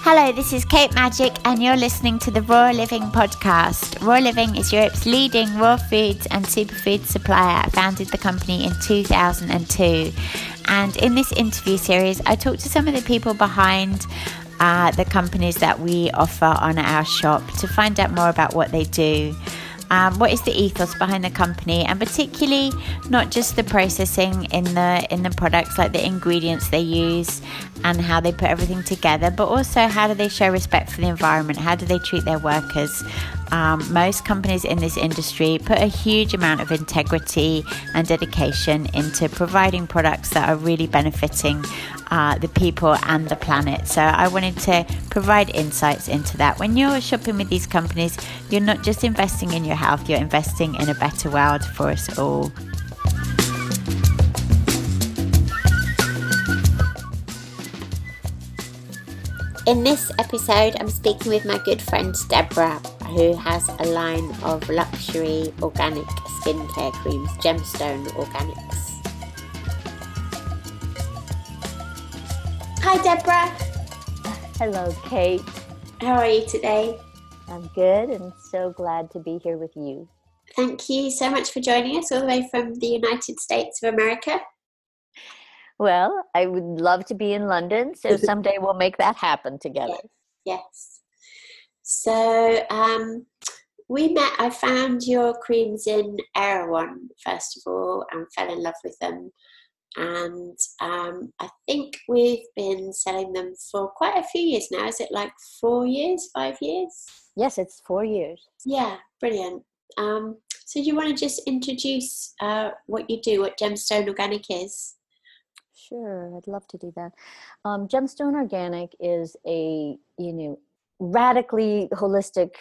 Hello, this is Kate Magic, and you're listening to the Raw Living podcast. Raw Living is Europe's leading raw foods and superfood supplier. I founded the company in 2002. And in this interview series, I talk to some of the people behind the companies that we offer on our shop to find out more about what they do. What is the ethos behind the company, and particularly not just the processing in the products, like the ingredients they use and how they put everything together, but also how do they show respect for the environment, how do they treat their workers. Most companies in this industry put a huge amount of integrity and dedication into providing products that are really benefiting the people and the planet. So I wanted to provide insights into that. When you're shopping with these companies, you're not just investing in your health, you're investing in a better world for us all. In this episode, I'm speaking with my good friend Deborah, who has a line of luxury organic skincare creams, Gemstone Organics. Hi Deborah. Hello Kate. How are you today? I'm good and so glad to be here with you. Thank you so much for joining us all the way from the United States of America. Well, I would love to be in London, so someday we'll make that happen together. Yes. So we met, I found your creams in Erewhon, first of all, and fell in love with them. And I think we've been selling them for quite a few years now. Is it like 4 years, 5 years? Yes, it's 4 years. Yeah, brilliant. So do you want to just introduce what you do, what Gemstone Organic is? Sure, I'd love to do that. Gemstone Organic is a, radically holistic,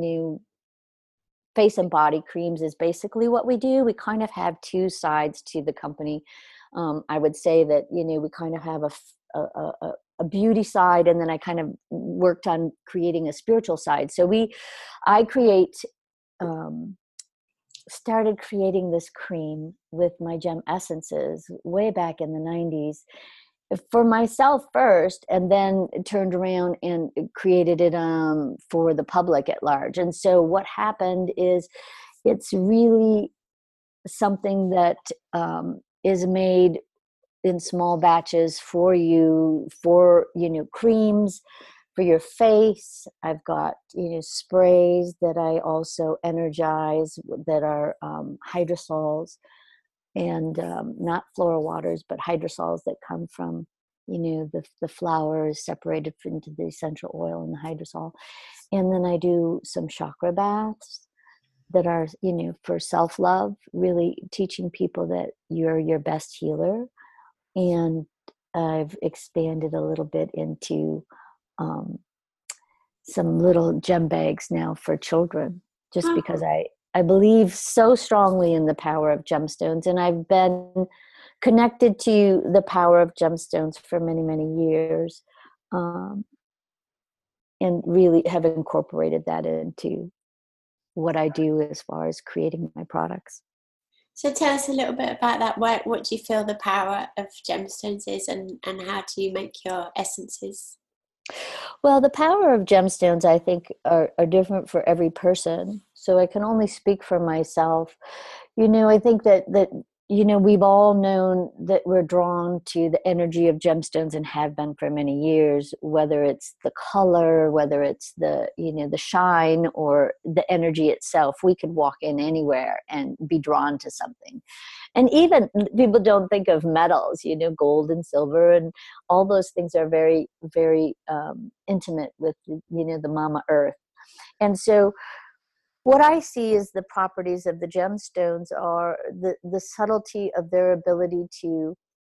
face and body creams is basically what we do. We kind of have two sides to the company. I would say that, we kind of have a beauty side, and then I kind of worked on creating a spiritual side. So I started creating this cream with my gem essences way back in the 90s for myself first, and then turned around and created it for the public at large. And so what happened is it's really something that is made in small batches for you, for creams for your face. I've got sprays that I also energize that are hydrosols, and not floral waters, but hydrosols that come from the flowers separated into the essential oil and the hydrosol. And then I do some chakra baths that are for self-love, really teaching people that you're your best healer. And I've expanded a little bit into some little gem bags now for children, just because I believe so strongly in the power of gemstones. And I've been connected to the power of gemstones for many, many years, and really have incorporated that into what I do as far as creating my products. So tell us a little bit about that. What do you feel the power of gemstones is, and how do you make your essences? Well, the power of gemstones, I think, are different for every person. So I can only speak for myself. I think that we've all known that we're drawn to the energy of gemstones and have been for many years, whether it's the color, whether it's the shine, or the energy itself. We could walk in anywhere and be drawn to something. And even people don't think of metals, gold and silver, and all those things are very, very intimate with, the Mama Earth. And so what I see is the properties of the gemstones are the subtlety of their ability to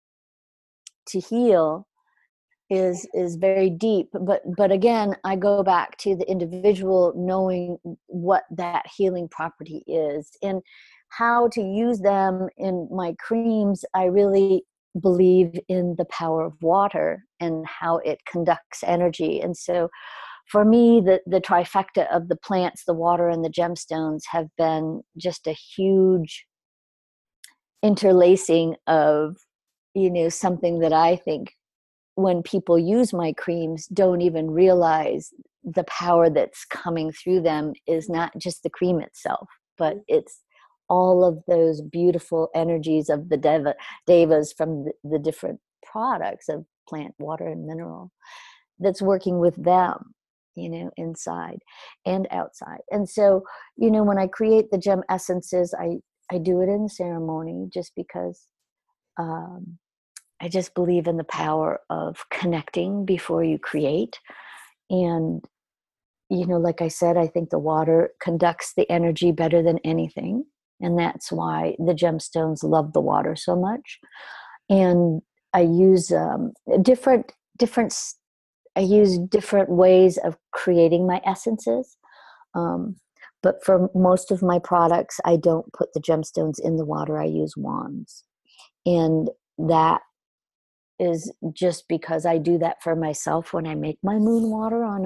heal is very deep. But again, I go back to the individual knowing what that healing property is and how to use them in my creams. I really believe in the power of water and how it conducts energy. And so for me, the trifecta of the plants, the water, and the gemstones have been just a huge interlacing of, something that I think when people use my creams, don't even realize the power that's coming through them is not just the cream itself, but it's all of those beautiful energies of the devas from the different products of plant, water, and mineral that's working with them, inside and outside. And so, when I create the gem essences, I do it in ceremony just because I just believe in the power of connecting before you create. And, like I said, I think the water conducts the energy better than anything. And that's why the gemstones love the water so much. And I use different ways of creating my essences. But for most of my products, I don't put the gemstones in the water. I use wands. And that is just because I do that for myself when I make my moon water on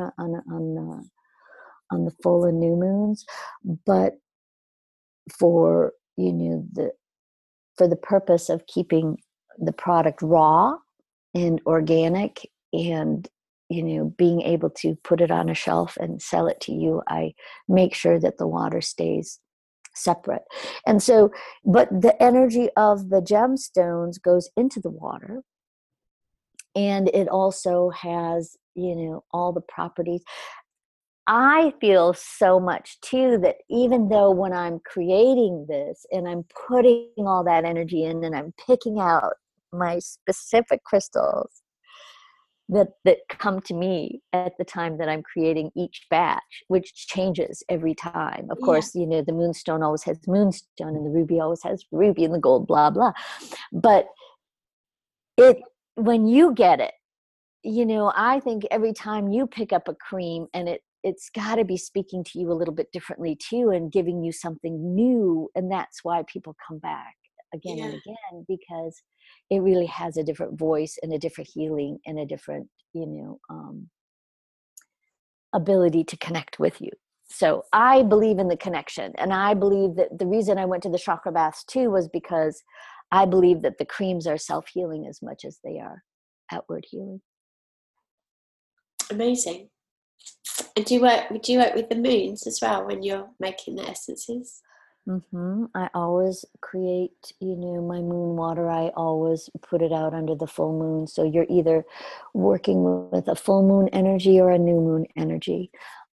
the full and new moons. But for for the purpose of keeping the product raw and organic, and being able to put it on a shelf and sell it to you, I make sure that the water stays separate. And so, but the energy of the gemstones goes into the water, and it also has all the properties. I feel so much too that even though when I'm creating this and I'm putting all that energy in and I'm picking out my specific crystals that come to me at the time that I'm creating each batch, which changes every time. Of course, the moonstone always has moonstone, and the ruby always has ruby, and the gold, blah, blah. But when you get it, I think every time you pick up a cream, and it's got to be speaking to you a little bit differently too, and giving you something new. And that's why people come back again and again, because it really has a different voice and a different healing and a different, ability to connect with you. So I believe in the connection. And I believe that the reason I went to the chakra baths too was because I believe that the creams are self-healing as much as they are outward healing. Amazing. And do you work with the moons as well when you're making the essences? Mm-hmm. I always create, my moon water. I always put it out under the full moon. So you're either working with a full moon energy or a new moon energy.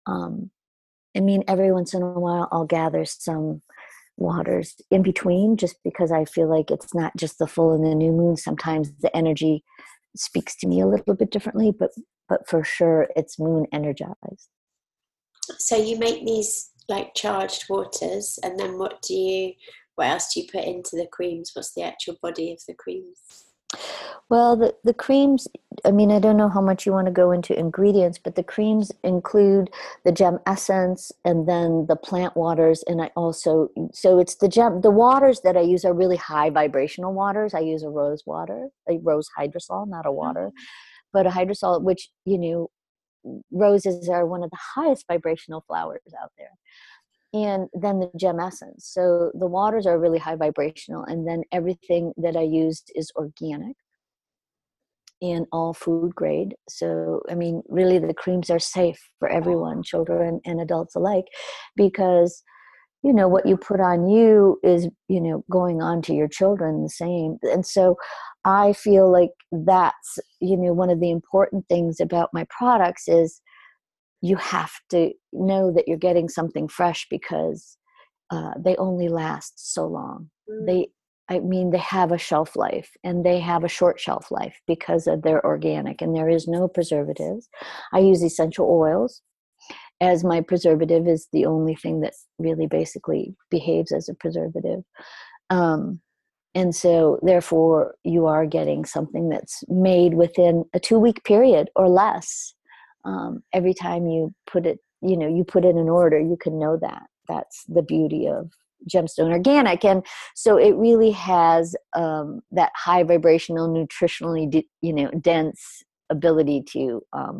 Every once in a while I'll gather some waters in between, just because I feel like it's not just the full and the new moon. Sometimes the energy speaks to me a little bit differently, but for sure it's moon energized. So you make these like charged waters, and then what else do you put into the creams? What's the actual body of the creams? Well, the creams, I don't know how much you want to go into ingredients, but the creams include the gem essence and then the plant waters. And so it's the waters that I use are really high vibrational waters. I use a rose hydrosol, not a water, but a hydrosol, which, roses are one of the highest vibrational flowers out there. And then the gem essence. So the waters are really high vibrational. And then everything that I used is organic and all food grade. So, really the creams are safe for everyone, children and adults alike, because, what you put on you is, going on to your children the same. And so I feel like that's, one of the important things about my products is you have to know that you're getting something fresh, because they only last so long. They have a shelf life, and they have a short shelf life because of their organic, and there is no preservatives. I use essential oils as my preservative, is the only thing that really basically behaves as a preservative. And so therefore you are getting something that's made within a 2-week period or less. Every time you put it, you put in an order, you can know that. That's the beauty of Gemstone Organic. And so it really has that high vibrational, nutritionally, dense ability to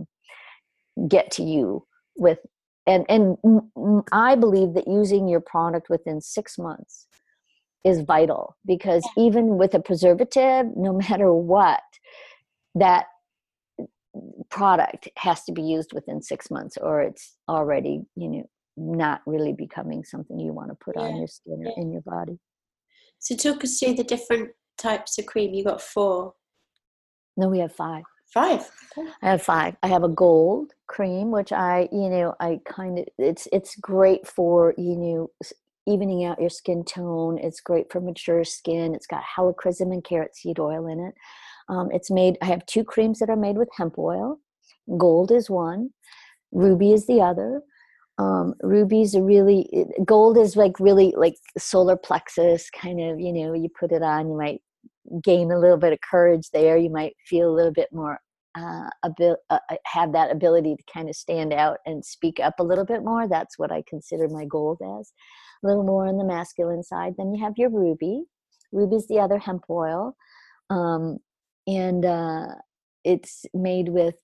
get to you with, and I believe that using your product within 6 months is vital, because even with a preservative, no matter what, that product has to be used within 6 months, or it's already, not really becoming something you want to put on your skin or in your body. So talk us through the different types of cream. You got 4. No, we have 5. 5. I have 5. I have a gold cream, which I kind of, it's great for, evening out your skin tone. It's great for mature skin. It's got helichrysum and carrot seed oil in it. I have 2 creams that are made with hemp oil. Gold is one. Ruby is the other. Rubies are gold is really like solar plexus kind of, you put it on, you might gain a little bit of courage there. You might feel a little bit more, have that ability to kind of stand out and speak up a little bit more. That's what I consider my gold as. A little more on the masculine side. Then you have your ruby. Ruby is the other hemp oil. And it's made with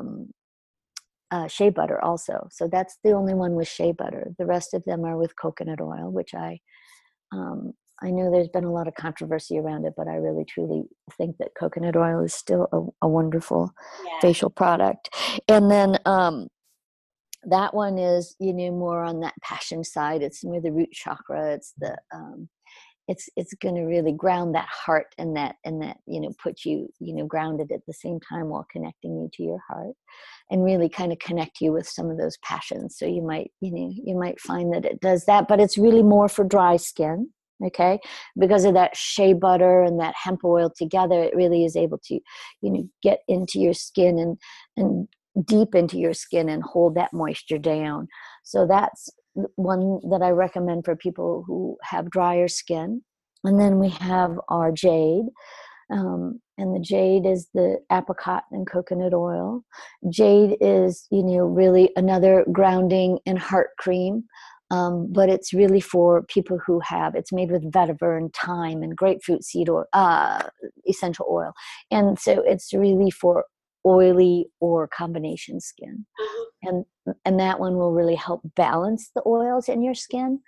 shea butter also. So that's the only one with shea butter. The rest of them are with coconut oil, which I know there's been a lot of controversy around it, but I really truly think that coconut oil is still a wonderful facial product. And then that one is, more on that passion side. It's more the root chakra. It's the it's going to really ground that heart and that put you grounded at the same time while connecting you to your heart, and really kind of connect you with some of those passions. So you might find that it does that, but it's really more for dry skin. Okay, because of that shea butter and that hemp oil together, it really is able to get into your skin and deep into your skin and hold that moisture down. So that's one that I recommend for people who have drier skin. And then we have our jade. And the jade is the apricot and coconut oil. Jade is, really another grounding and heart cream. But it's really for people who it's made with vetiver and thyme and grapefruit seed oil, essential oil. And so it's really for oily or combination skin. And that one will really help balance the oils in your skin.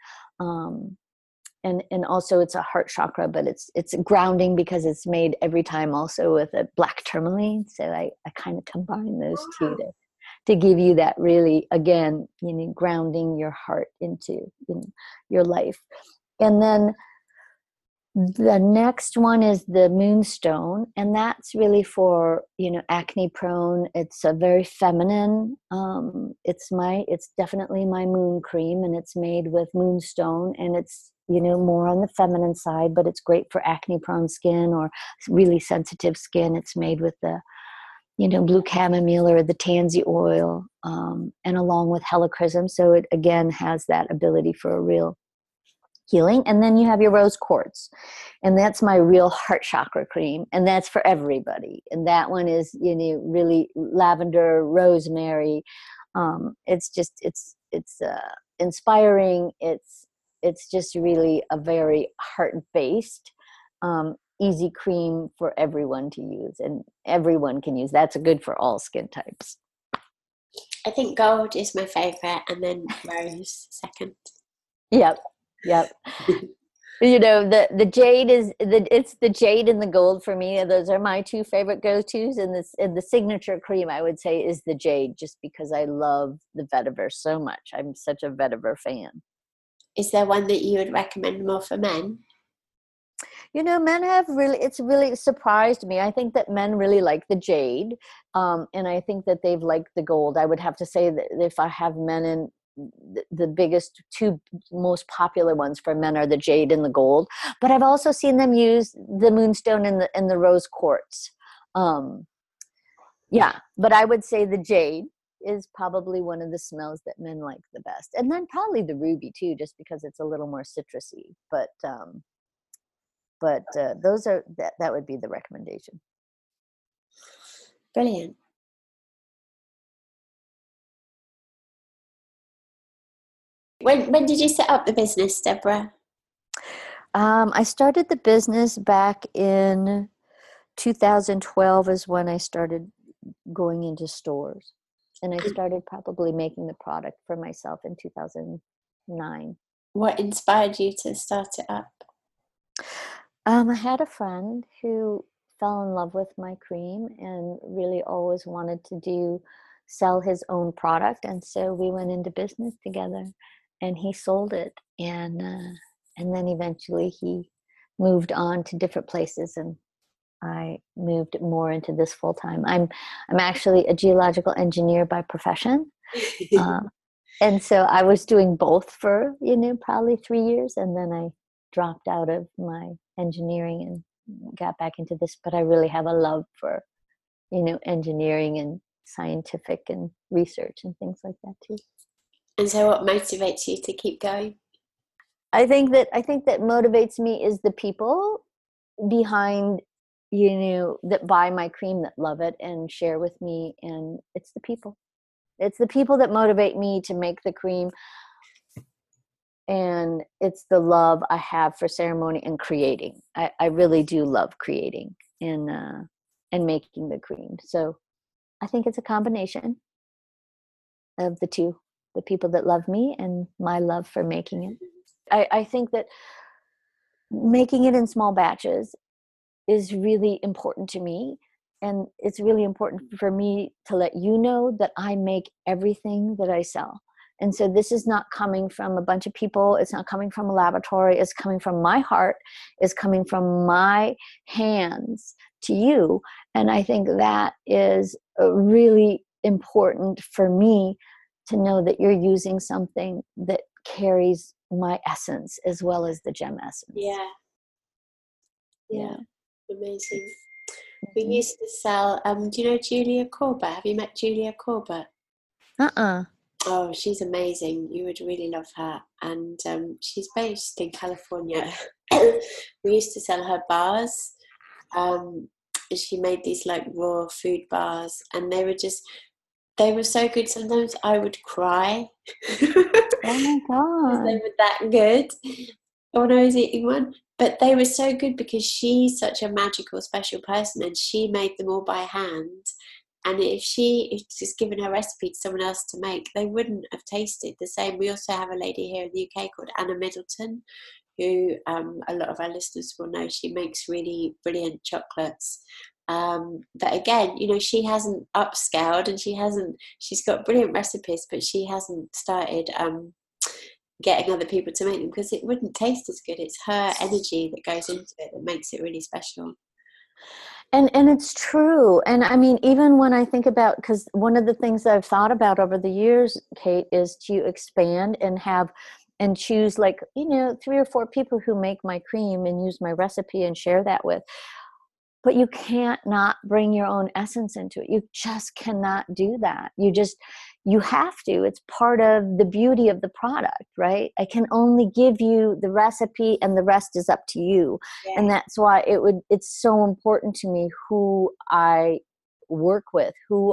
And also it's a heart chakra, but it's grounding because it's made every time also with a black tourmaline. So I kind of combine those two to give you that really, again, grounding your heart into your life. And then the next one is the moonstone, and that's really for acne prone. It's a very feminine. It's definitely my moon cream, and it's made with moonstone, and it's more on the feminine side, but it's great for acne prone skin or really sensitive skin. It's made with the blue chamomile or the tansy oil, and along with helichrysum. So it again has that ability for a real healing. And then you have your rose quartz, and that's my real heart chakra cream, and that's for everybody. And that one is really lavender, rosemary. It's inspiring. It's just really a very heart-based, easy cream for everyone to use, and everyone can use. That's good for all skin types. I think gold is my favorite, and then rose second. Yep. The jade it's the jade and the gold for me. Those are my 2 favorite go-tos, and the signature cream I would say is the jade, just because I love the vetiver so much. I'm such a vetiver fan. Is there one that you would recommend more for men? Men it's really surprised me. I think that men really like the jade, and I think that they've liked the gold. I would have to say that if I have men in, the biggest 2 most popular ones for men are the jade and the gold, but I've also seen them use the moonstone and the rose quartz. But I would say the jade is probably one of the smells that men like the best, and then probably the ruby too, just because it's a little more citrusy. But those are that would be the recommendation. Brilliant. When did you set up the business, Deborah? I started the business back in 2012 is when I started going into stores. And I started probably making the product for myself in 2009. What inspired you to start it up? I had a friend who fell in love with my cream and really always wanted to sell his own product. And so we went into business together, and he sold it. And then eventually he moved on to different places, and I moved more into this full time. I'm actually a geological engineer by profession. And so I was doing both for, probably 3 years. And then I dropped out of my engineering and got back into this. But I really have a love for, engineering and scientific and research and things like that too. And so what motivates you to keep going? I think that motivates me is the people behind, that buy my cream, that love it and share with me. And it's the people that motivate me to make the cream. And it's the love I have for ceremony and creating. I really do love creating and making the cream. So I think it's a combination of the two, the people that love me and my love for making it. I think that making it in small batches is really important to me. And it's really important for me to let you know that I make everything that I sell. And so this is not coming from a bunch of people. It's not coming from a laboratory. It's coming from my heart. It's coming from my hands to you. And I think that is really important for me to know that you're using something that carries my essence as well as the gem essence. Yeah. Amazing. We used to sell, do you know Julia Corbett? Have you met Julia Corbett? Oh, she's amazing. You would really love her. And she's based in California. We used to sell her bars. She made these like raw food bars, and they were so good. Sometimes I would cry. Oh my God. They were that good when I was eating one. But they were so good because she's such a magical, special person, and she made them all by hand. And if just given her recipe to someone else to make, they wouldn't have tasted the same. We also have a lady here in the UK called Anna Middleton, who a lot of our listeners will know. She makes really brilliant chocolates. But again, she hasn't upscaled, and she's got brilliant recipes, but she hasn't started getting other people to make them because it wouldn't taste as good. It's her energy that goes into it that makes it really special. And it's true. And I mean, even when I think about, because one of the things that I've thought about over the years, Kate, is to expand and choose 3 or 4 people who make my cream and use my recipe and share that with. But you can't not bring your own essence into it. You just cannot do that. You have to. It's part of the beauty of the product, right? I can only give you the recipe, and the rest is up to you. Yeah. And that's why it's so important to me who I work with, who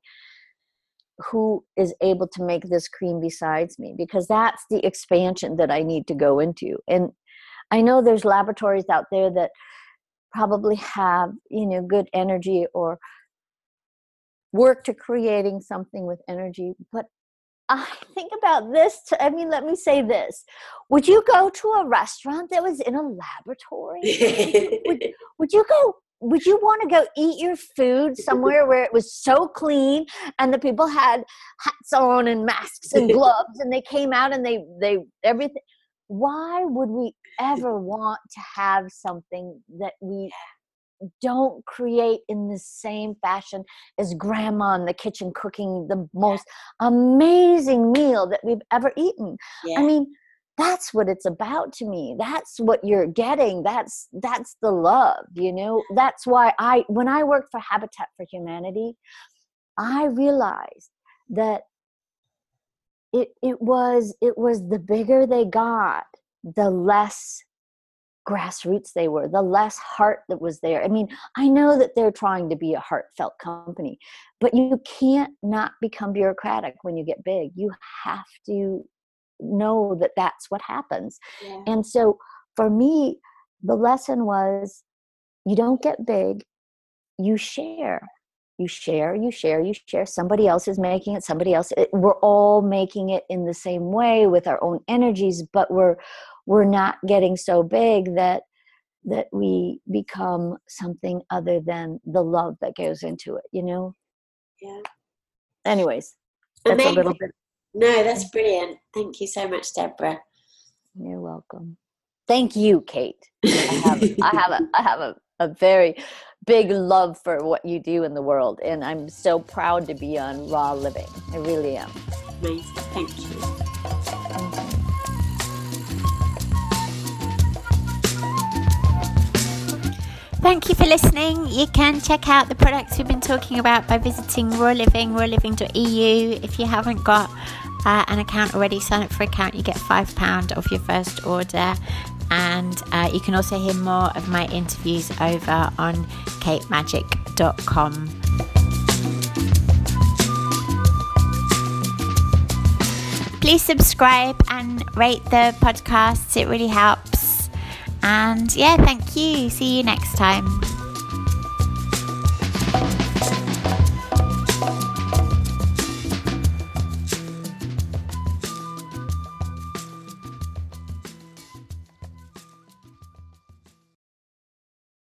is able to make this cream besides me, because that's the expansion that I need to go into. And I know there's laboratories out there that probably have, good energy or work to creating something with energy. But I think about this. Let me say this. Would you go to a restaurant that was in a laboratory? Would you want to go eat your food somewhere where it was so clean and the people had hats on and masks and gloves and they came out and they everything? Why would we ever want to have something that we don't create in the same fashion as grandma in the kitchen cooking the most amazing meal that we've ever eaten? Yeah. I mean, that's what it's about to me. That's what you're getting. That's the love, That's why when I worked for Habitat for Humanity, I realized that it was the bigger they got, the less grassroots they were, the less heart that was there. I mean, I know that they're trying to be a heartfelt company, but you can't not become bureaucratic when you get big. You have to know that that's what happens. Yeah. And so for me, the lesson was, you don't get big, you share. You share. Somebody else is making it. We're all making it in the same way with our own energies, but we're not getting so big that that we become something other than the love that goes into it, you know? Yeah. Anyways, that's amazing. A little bit. No, that's brilliant. Thank you so much, Deborah. You're welcome. Thank you, Kate. I have a very big love for what you do in the world, and I'm so proud to be on Raw Living. I really am. Amazing. Thank you. Thank you for listening. You can check out the products we've been talking about by visiting Raw Living, rawliving.eu. If you haven't got an account already, sign up for an account. You get £5 off your first order. And you can also hear more of my interviews over on katemagic.com. Please subscribe and rate the podcasts. It really helps. And yeah, thank you. See you next time.